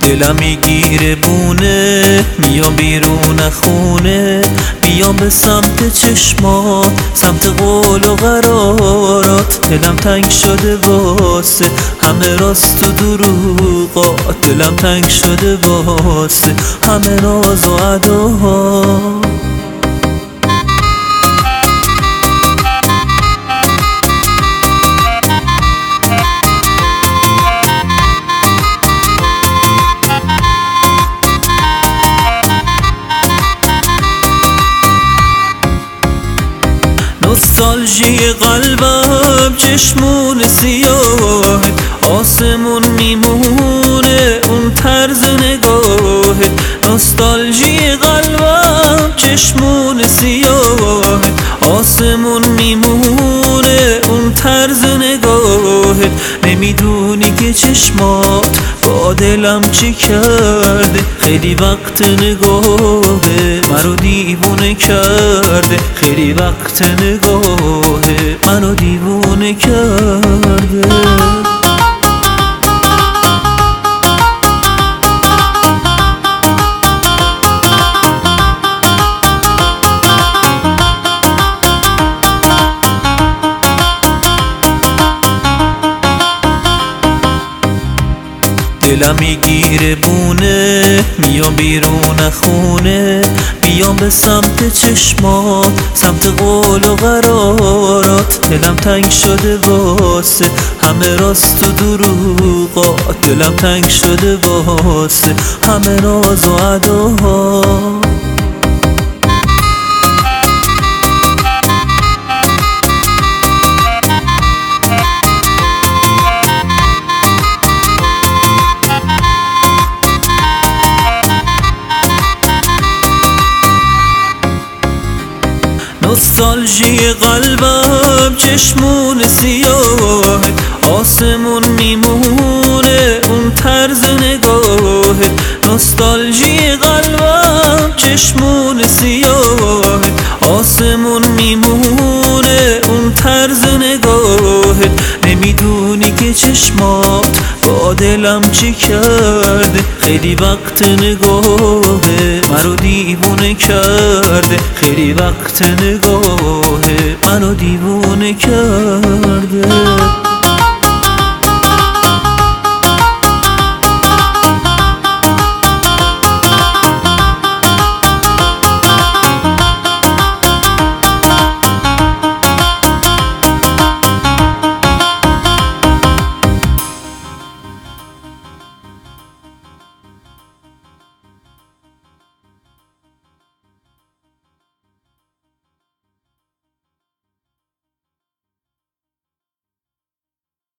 دلم میگیره بونه، میام بیرون خونه، میام به سمت چشمات، سمت قول و قرارات. دلم تنگ شده واسه همه راست و دروغات، دلم تنگ شده واسه همه راز و اداها. نوستالژی قلبم چشمون سیاه، آسمون میمونه اون طرز نگاه. نوستالژی قلبم چشمون سیاه، آسمون میمونه اون طرز نگاه. نمیدونی که چشمات با دلم چی کرده، خیلی وقت نگاهه منو دیوونه کرده، خیلی وقت نگاهه منو دیوونه کرده. دلم میگیره بونه، میام بیرون خونه، میام به سمت چشمات، سمت قول و قرارات. دلم تنگ شده واسه همه راست و دروغات، دلم تنگ شده واسه همه راز و اداها. نوستالژی قلبم چشمون سیاه، آسمون میمونه اون طرز نگاه. نوستالژی قلبم چشمون سیاه، آسمون میمونه اون طرز نگاه. نمیدونی که چشمات با دلم چی کرده، خیلی وقت نگاهه منو دیوونه کرده، خیلی وقت نگاهه منو دیوونه کرده.